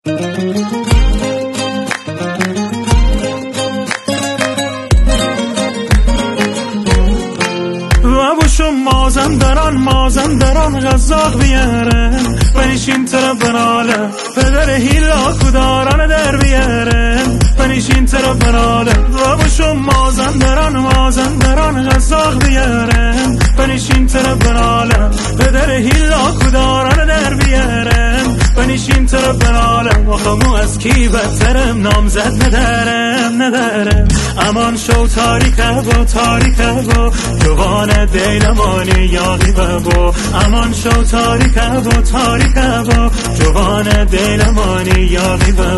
مازندران غزاق بیارن بنشین طرف بناله پدر هیلا کداران در بیارن بنشین طرف بناله و بشم مازندران غزاق بیارن بنشین طرف بناله پدر هیلا کداران در بیارن بنشین طرف بناله آخمو از کی بدترم نامزد ندارم امان شو تاریکه با جوان دیلمانی یاقی با امان شو تاریکه با جوان دیلمانی یاقی با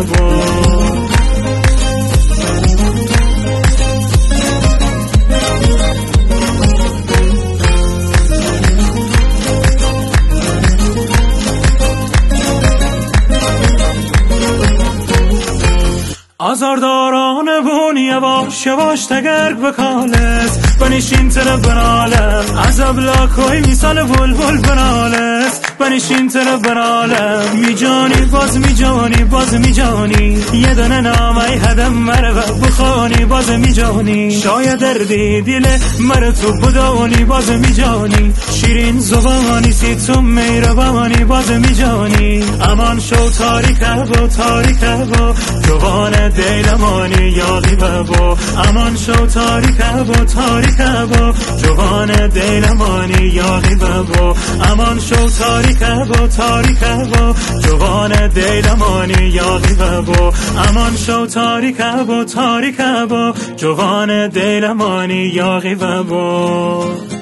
آزارداران بون یواش تگرگ بکالست بنشین طرف بنالم از ابلاکوی میسال بلبل بنالست بنشین طرف بنالم باز میجانی یه دونه نامه هدم مره بخوانی باز میجانی شاید دردی دل مره تو بدانی باز میجانی شیرین زبانی سی تو میربانی باز میجانی امان شو تاریکه با جوان دیلمانی یاقی با امان شو تاریکه با جوان دیلمانی یاقی با امان شو تاریکه با جوان دیلمانی یاقی با امان شو تاریکه با جوان دیلمانی یاقی با